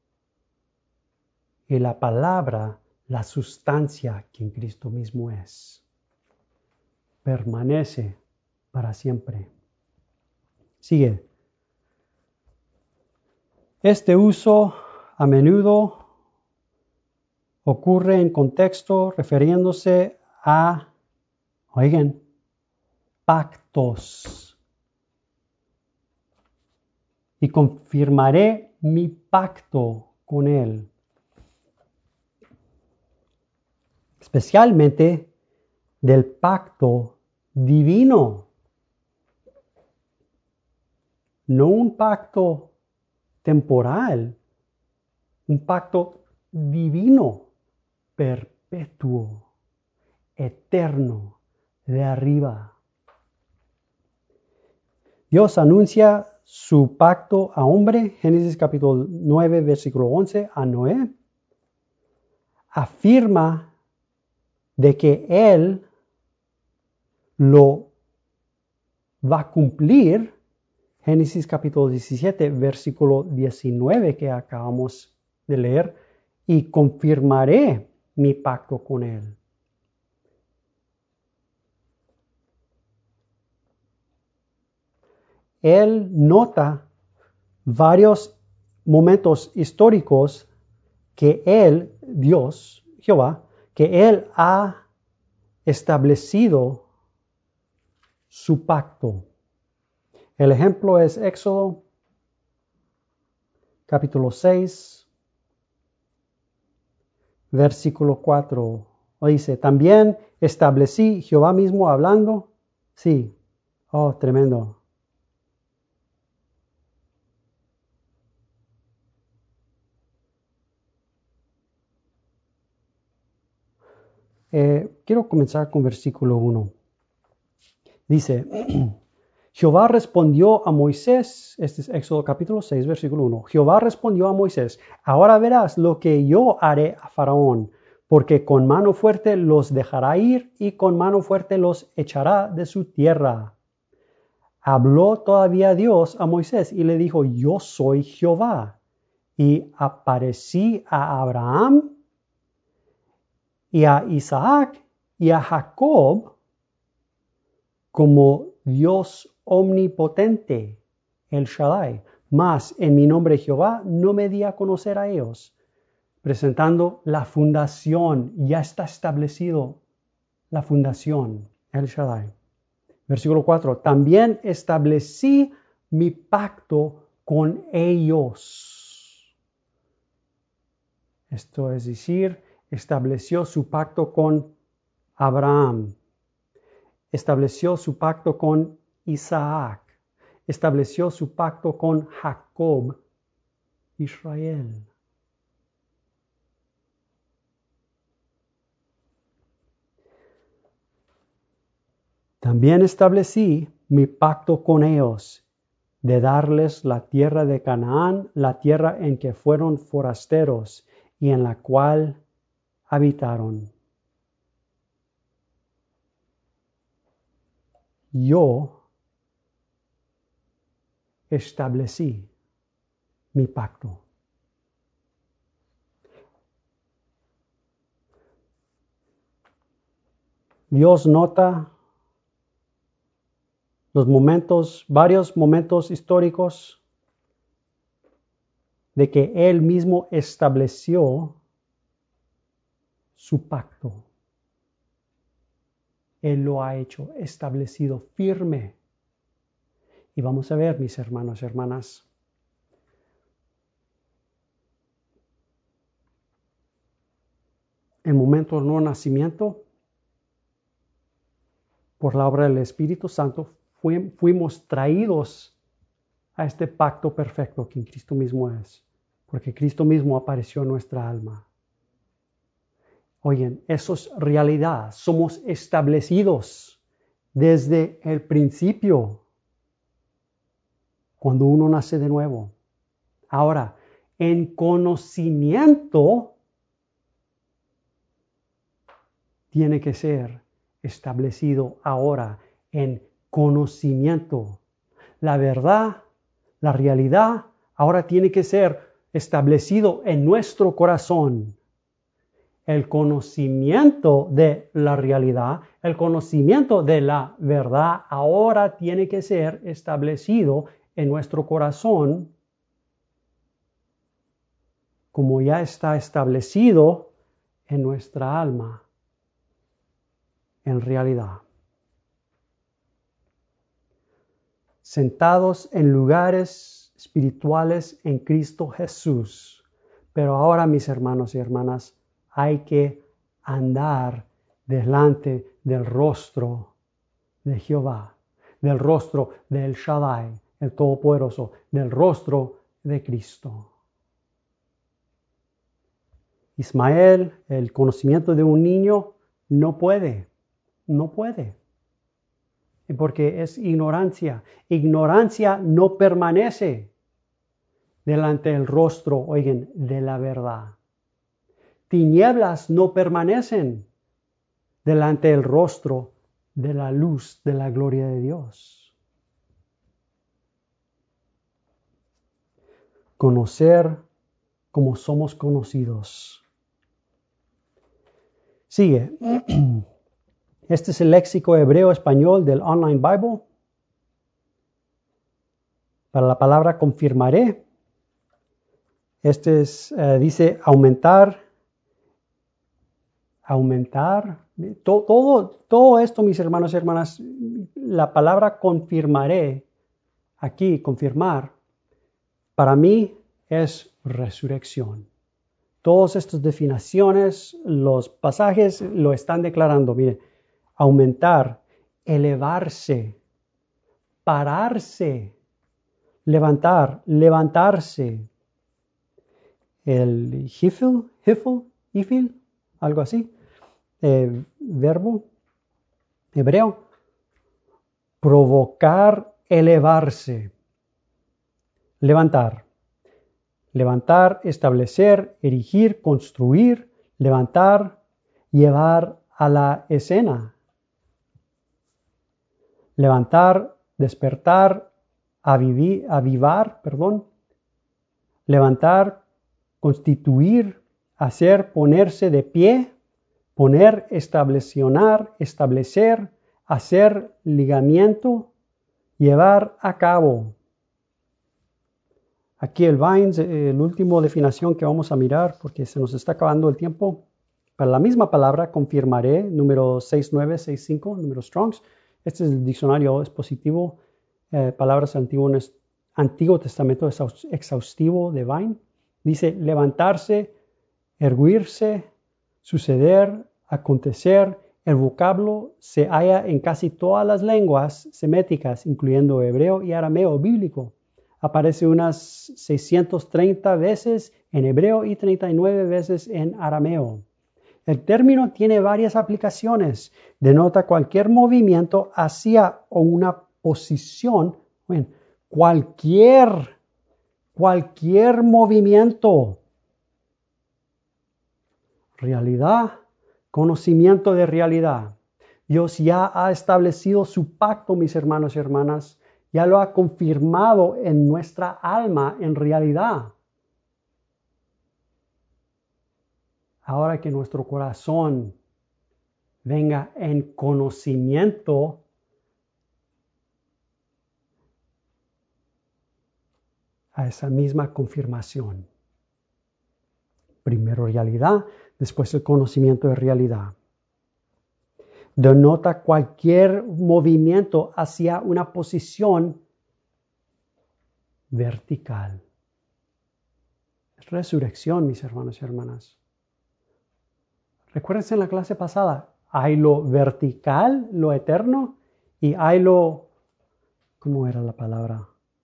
Y la palabra, la sustancia que en Cristo mismo es. Permanece para siempre. Sigue. Este uso a menudo ocurre en contexto refiriéndose a, oigan, pactos. Y confirmaré mi pacto con él. Especialmente del pacto divino. No un pacto temporal, un pacto divino, perpetuo, eterno, de arriba. Dios anuncia su pacto a hombre, Génesis capítulo nueve, versículo once, a Noé. Afirma de que Él lo va a cumplir, Génesis capítulo diecisiete, versículo diecinueve que acabamos de leer, y confirmaré mi pacto con Él. Él nota varios momentos históricos que Él, Dios, Jehová, que Él ha establecido su pacto. El ejemplo es Éxodo, capítulo seis, versículo cuatro. Dice, también establecí, Jehová mismo hablando. Sí, oh, tremendo. Eh, quiero comenzar con versículo uno. Dice, Jehová respondió a Moisés, este es Éxodo capítulo seis, versículo uno. Jehová respondió a Moisés, ahora verás lo que yo haré a Faraón, porque con mano fuerte los dejará ir y con mano fuerte los echará de su tierra. Habló todavía Dios a Moisés y le dijo, yo soy Jehová. Y aparecí a Abraham y a Isaac y a Jacob como Dios omnipotente, el Shaddai. Mas en mi nombre Jehová no me di a conocer a ellos. Presentando la fundación, ya está establecido la fundación, el Shaddai. Versículo cuatro, también establecí mi pacto con ellos. Esto es decir, estableció su pacto con Abraham, estableció su pacto con Isaac, estableció su pacto con Jacob, Israel. También establecí mi pacto con ellos, de darles la tierra de Canaán, la tierra en que fueron forasteros y en la cual habitaron. Yo establecí mi pacto. Dios nota los momentos, varios momentos históricos de que Él mismo estableció su pacto. Él lo ha hecho establecido, firme. Y vamos a ver, mis hermanos y hermanas, el momento del nuevo nacimiento, por la obra del Espíritu Santo, fuimos traídos a este pacto perfecto que Cristo mismo es, porque Cristo mismo apareció en nuestra alma. Oigan, eso es realidad. Somos establecidos desde el principio, cuando uno nace de nuevo. Ahora, en conocimiento, tiene que ser establecido ahora en conocimiento. La verdad, la realidad, ahora tiene que ser establecido en nuestro corazón. El conocimiento de la realidad, el conocimiento de la verdad, ahora tiene que ser establecido en nuestro corazón, como ya está establecido en nuestra alma, en realidad. Sentados en lugares espirituales en Cristo Jesús. Pero ahora, mis hermanos y hermanas, hay que andar delante del rostro de Jehová, del rostro del Shaddai, el Todopoderoso, del rostro de Cristo. Ismael, el conocimiento de un niño, no puede, no puede. Porque es ignorancia. Ignorancia no permanece delante del rostro, oigan, de la verdad. Tinieblas no permanecen delante del rostro de la luz de la gloria de Dios. Conocer como somos conocidos. Sigue. Este es el léxico hebreo-español del Online Bible. Para la palabra confirmaré. Este es, uh, dice aumentar, aumentar. Todo, todo, todo esto, mis hermanos y hermanas, la palabra confirmaré, aquí, confirmar, para mí es resurrección. Todas estas definiciones, los pasajes lo están declarando. Miren, aumentar, elevarse, pararse, levantar, levantarse. El hifil, hifil, hifil, algo así, eh, verbo hebreo, provocar, elevarse, levantar, levantar, establecer, erigir, construir, levantar, llevar a la escena. Levantar, despertar, avivir, avivar, perdón. Levantar, constituir, hacer, ponerse de pie, poner, establecer, establecer, hacer ligamiento, llevar a cabo. Aquí el Vines, eh, la última definición que vamos a mirar, porque se nos está acabando el tiempo. Para la misma palabra, confirmaré, número seis nueve seis cinco, número Strongs. Este es el diccionario expositivo, eh, palabras antiguo, Antiguo Testamento exhaustivo de Vine. Dice levantarse, erguirse, suceder, acontecer, el vocablo se halla en casi todas las lenguas seméticas, incluyendo hebreo y arameo bíblico. Aparece unas seiscientas treinta veces en hebreo y treinta y nueve veces en arameo. El término tiene varias aplicaciones. Denota cualquier movimiento hacia una posición, bueno, cualquier, cualquier movimiento. Realidad, conocimiento de realidad. Dios ya ha establecido su pacto, mis hermanos y hermanas. Ya lo ha confirmado en nuestra alma en realidad. Ahora que nuestro corazón venga en conocimiento a esa misma confirmación. Primero realidad, después el conocimiento de realidad. Denota cualquier movimiento hacia una posición vertical. Es resurrección, mis hermanos y hermanas. Recuérdense en la clase pasada, hay lo vertical, lo eterno, y hay lo, ¿cómo era la palabra?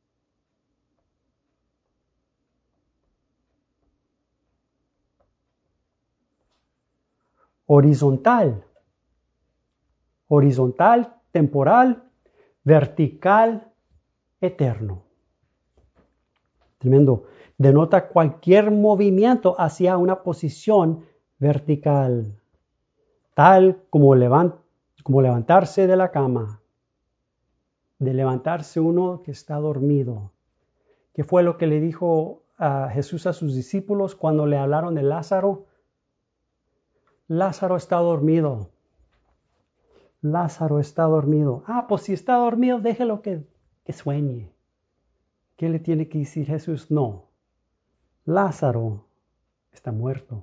Horizontal. Horizontal, temporal, vertical, eterno. Tremendo. Denota cualquier movimiento hacia una posición vertical, tal como, levant, como levantarse de la cama, de levantarse uno que está dormido. ¿Qué fue lo que le dijo a Jesús a sus discípulos cuando le hablaron de Lázaro? Lázaro está dormido. Lázaro está dormido. Ah, pues si está dormido, déjelo que, que sueñe. ¿Qué le tiene que decir Jesús? No. Lázaro está muerto.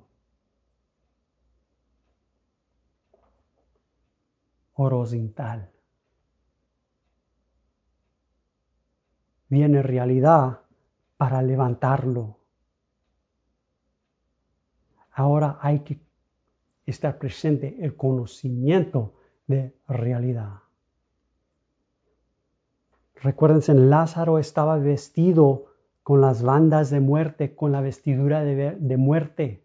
Horizontal. Viene realidad para levantarlo. Ahora hay que estar presente el conocimiento de realidad. Recuérdense, Lázaro estaba vestido con las bandas de muerte, con la vestidura de, de muerte.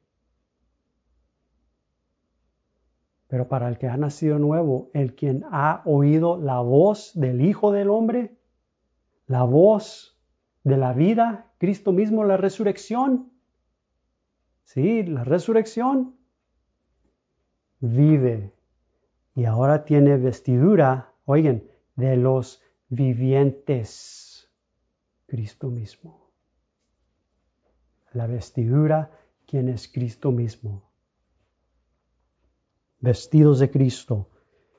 Pero para el que ha nacido nuevo, el quien ha oído la voz del Hijo del Hombre, la voz de la vida, Cristo mismo, la resurrección. Sí, la resurrección vive. Y ahora tiene vestidura, oigan, de los vivientes. Cristo mismo. La vestidura, quien es Cristo mismo. Vestidos de Cristo.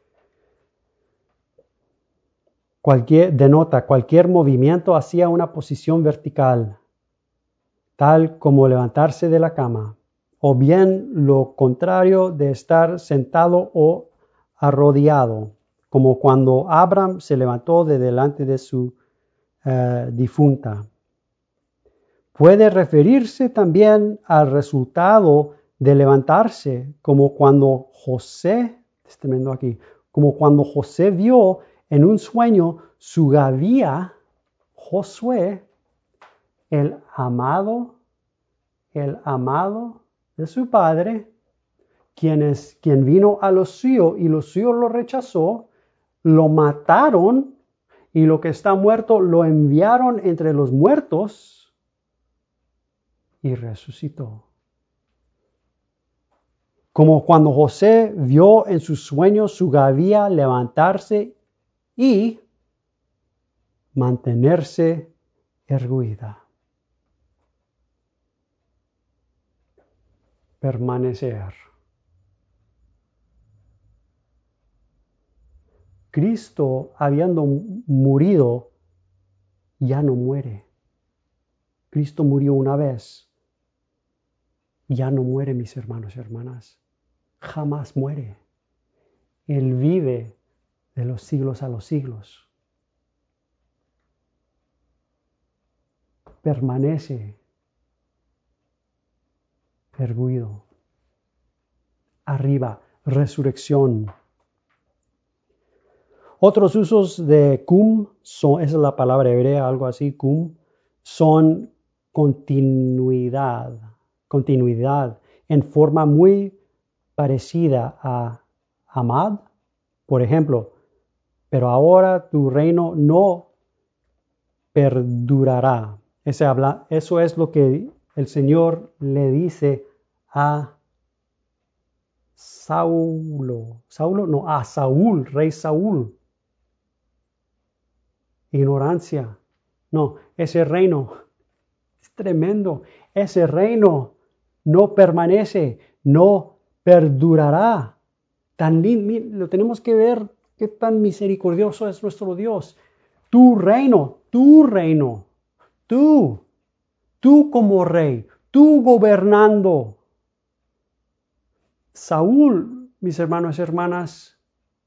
Cualquier, denota cualquier movimiento hacia una posición vertical, tal como levantarse de la cama, o bien lo contrario de estar sentado o arrodillado, como cuando Abraham se levantó de delante de su uh, difunta. Puede referirse también al resultado de levantarse, como cuando José, es tremendo aquí, como cuando José vio en un sueño su gavía, Josué, el amado, el amado de su padre, quien, es, quien vino a los suyos y los suyos lo rechazó, lo mataron y lo que está muerto lo enviaron entre los muertos y resucitó. Como cuando José vio en sus sueños su gavía levantarse y mantenerse erguida. Permanecer. Cristo, habiendo murido, ya no muere. Cristo murió una vez. Ya no muere, mis hermanos y hermanas. Jamás muere. Él vive de los siglos a los siglos. Permanece erguido. Arriba, resurrección. Otros usos de cum, son, esa es la palabra hebrea, algo así, cum, son continuidad, continuidad en forma muy parecida a amad. Por ejemplo, pero ahora tu reino no perdurará. Ese habla, eso es lo que el Señor le dice a Saulo. Saulo, no, a Saúl, rey Saúl. Ignorancia. No, ese reino es tremendo. Ese reino no permanece, no perdurará. Tan lindo, lo tenemos que ver qué tan misericordioso es nuestro Dios. Tu reino, tu reino, tú, tú como rey, tú gobernando. Saúl, mis hermanos y hermanas,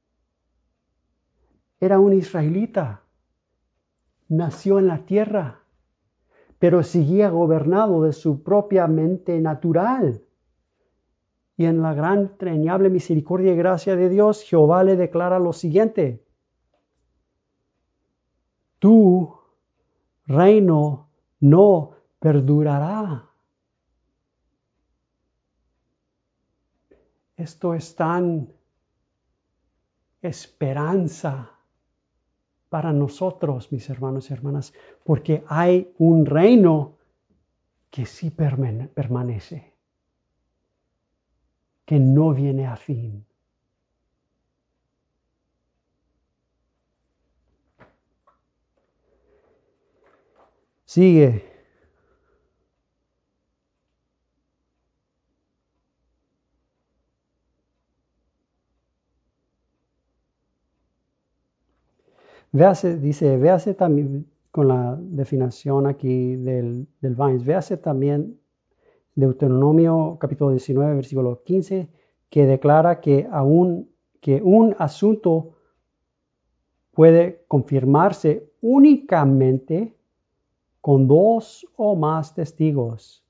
era un israelita. Nació en la tierra, pero seguía gobernado de su propia mente natural. Y en la gran, entrañable misericordia y gracia de Dios, Jehová le declara lo siguiente: tu reino no perdurará. Esto es tan esperanza para nosotros, mis hermanos y hermanas, porque hay un reino que sí permanece, que no viene a fin. Sigue. Véase, dice, véase también con la definición aquí del, del Vines, véase también Deuteronomio capítulo diecinueve, versículo quince, que declara que, aún, que un asunto puede confirmarse únicamente con dos o más testigos.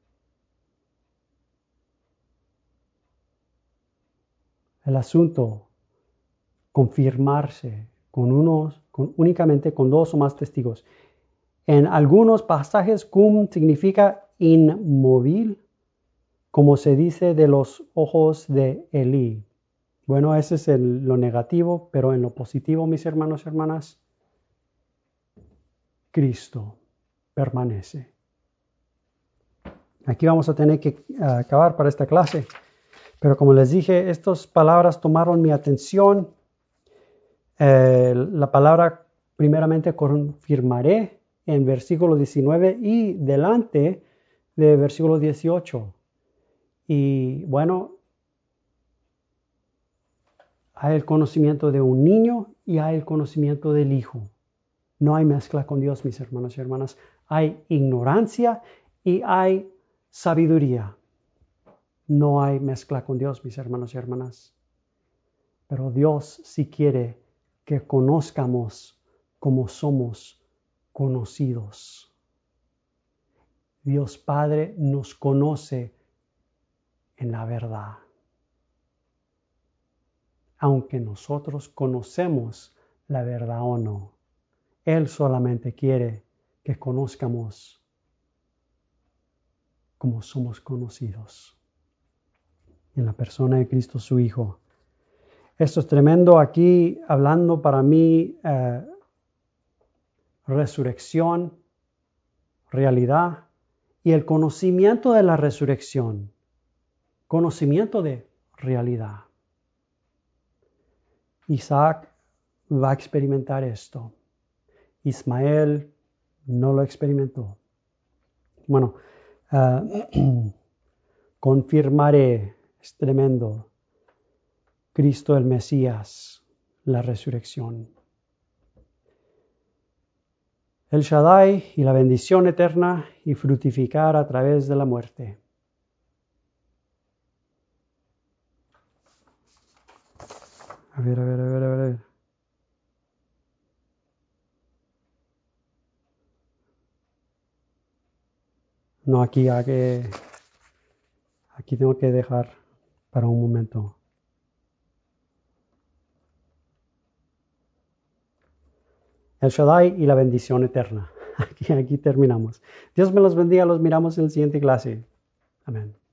El asunto, confirmarse con unos, con, únicamente con dos o más testigos. En algunos pasajes, cum significa inmóvil, como se dice de los ojos de Elí. Bueno, ese es el, lo negativo, pero en lo positivo, mis hermanos y hermanas, Cristo permanece. Aquí vamos a tener que uh, acabar para esta clase, pero como les dije, estas palabras tomaron mi atención. Eh, la palabra primeramente confirmaré en versículo diecinueve y delante de versículo dieciocho. Y bueno, hay el conocimiento de un niño y hay el conocimiento del hijo. No hay mezcla con Dios, mis hermanos y hermanas. Hay ignorancia y hay sabiduría. No hay mezcla con Dios, mis hermanos y hermanas. Pero Dios sí quiere que conozcamos como somos conocidos. Dios Padre nos conoce en la verdad. Aunque nosotros conocemos la verdad o no, Él solamente quiere que conozcamos como somos conocidos en la persona de Cristo su Hijo. Esto es tremendo aquí, hablando para mí eh, resurrección, realidad y el conocimiento de la resurrección, conocimiento de realidad. Isaac va a experimentar esto. Ismael no lo experimentó. Bueno, uh, confirmaré, es tremendo, Cristo el Mesías, la resurrección. El Shaddai y la bendición eterna y fructificar a través de la muerte. A ver, a ver, a ver, a ver. No, aquí, aquí, aquí tengo que dejar para un momento. el Shaddai y la bendición eterna. Aquí, aquí terminamos. Dios me los bendiga, los miramos en la siguiente clase. Amén.